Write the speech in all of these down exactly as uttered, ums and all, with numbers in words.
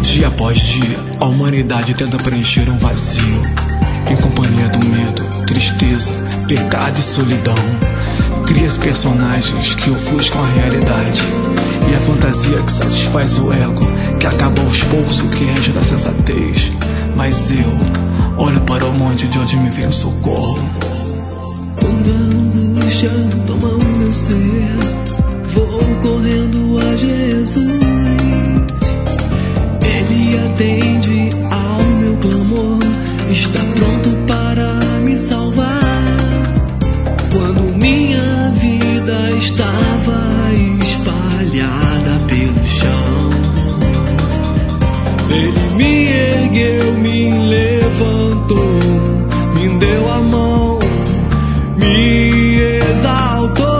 Dia após dia, a humanidade tenta preencher um vazio, em companhia do medo, tristeza, pecado e solidão. Cria personagens que ofuscam a realidade, e a fantasia que satisfaz o ego, que acaba aos poucos o que resta da sensatez. Mas eu olho para o monte de onde me vem o socorro. Quando a angústia toma o meu ser, vou correndo a Jesus. Ele atende ao meu clamor, está pronto para me salvar. Quando minha vida estava espalhada pelo chão, Ele me ergueu, me levantou, me deu a mão, me exaltou.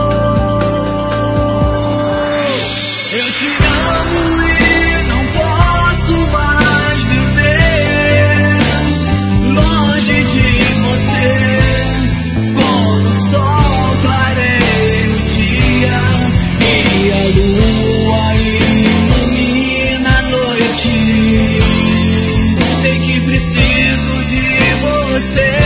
Eu te amo e não posso mais viver longe de você. Como o sol clareia o dia e a lua ilumina a noite. Sei que preciso de você.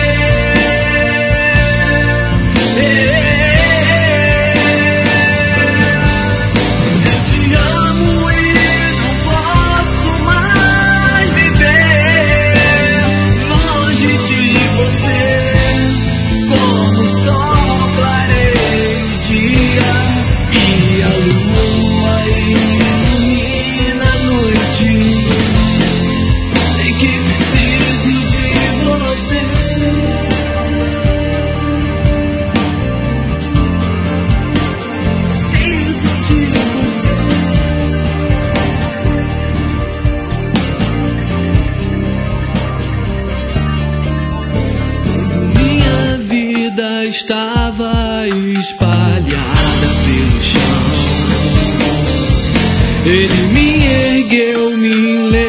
Estava espalhada pelo chão, Ele me ergueu, me levou.